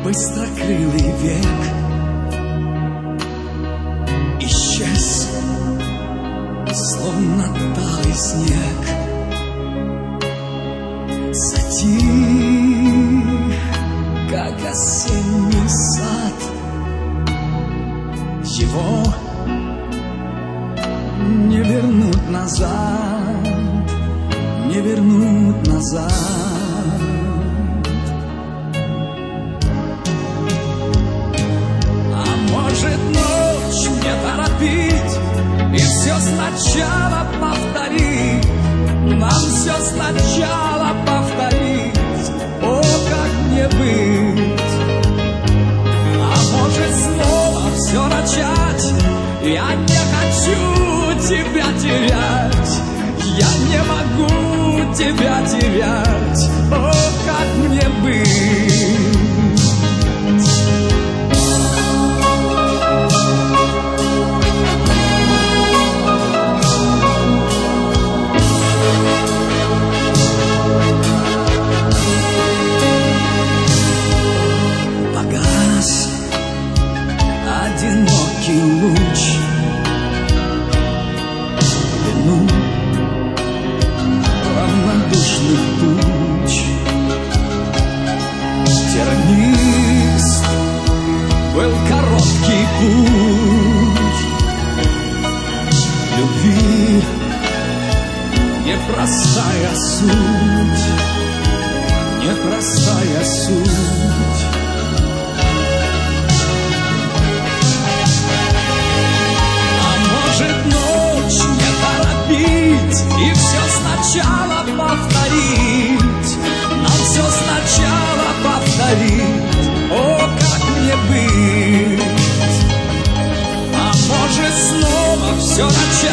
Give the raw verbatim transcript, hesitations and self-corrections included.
быстрокрылый век исчез, словно талый снег. Затих, как осенний сад. Его не вернуть назад, не вернуть назад. А может, ночь не торопить и все сначала повторить, нам все сначала повторить. О, как мне быть? А может, снова все начать? Я не хочу тебя терять, я не могу тебя терять. О, как мне быть? Погас одинокий луч, вину равнодушных туч. Тернист был короткий путь любви, непростая суть, непростая суть. А может, ночь не торопить и все сначала повторить, нам все сначала повторить. О, как мне быть? А может, снова все начать?